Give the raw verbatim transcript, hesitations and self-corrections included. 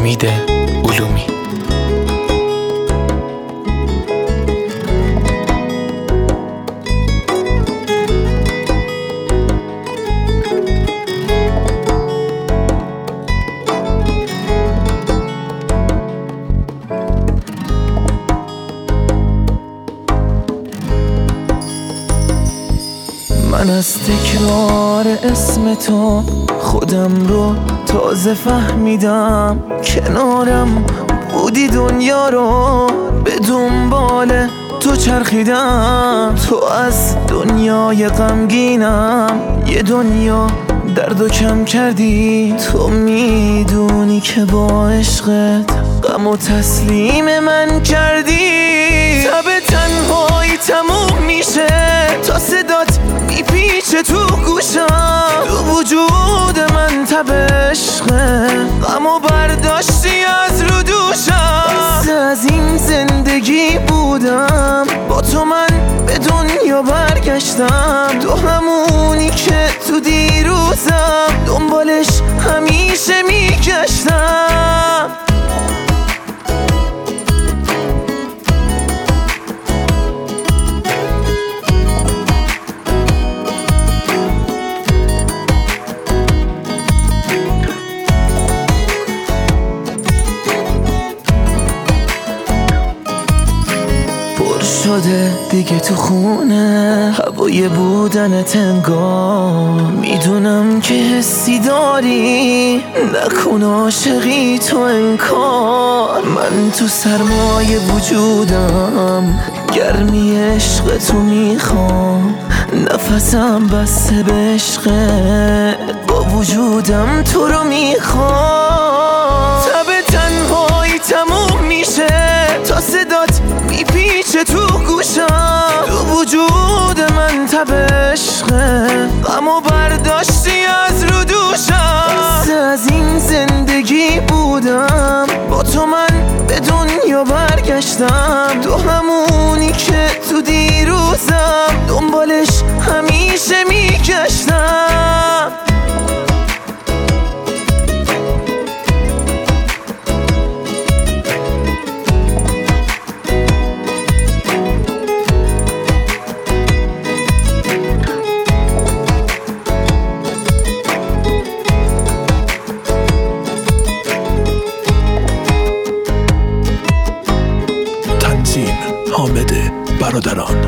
امید علومی. من از تکرار اسم تو خودم رو تازه فهمیدم، کنارم بودی دنیا رو به دنبال تو چرخیدم. تو از دنیای غمگینم یه دنیا درد و کم کردی. تو میدونی که با عشقت غم و تسلیم من کردی. شب تنهایی تموم میشه تا صدات میپیچه تو گوشم. تو وجود من تب عشقه، غم و برداشتی از رو دوشم. بس از این زندگی بودم با تو، من به دنیا برگشتم. تو همونی که تو دیروزم دنبالش همیشه میگشتم. شده دیگه تو خونه هوای بودنت انگار. میدونم که حسی داری، نکن عاشقی تو انکار. من تو سرمایه وجودم گرمی عشق تو میخوام. نفسم بسته به عشقت، با وجودم تو رو میخوام. شب تنهایی تموم میشه تا صدات میپیچه تو گوشم. تو وجود من تب عشقه، غم و برداشتی از رو دوشم. بس از این زندگی بودم با تو، من به دنیا برگشتم. تو همونی که تو دیروزم دنبالش همیشه میگشتم. حامد برادران.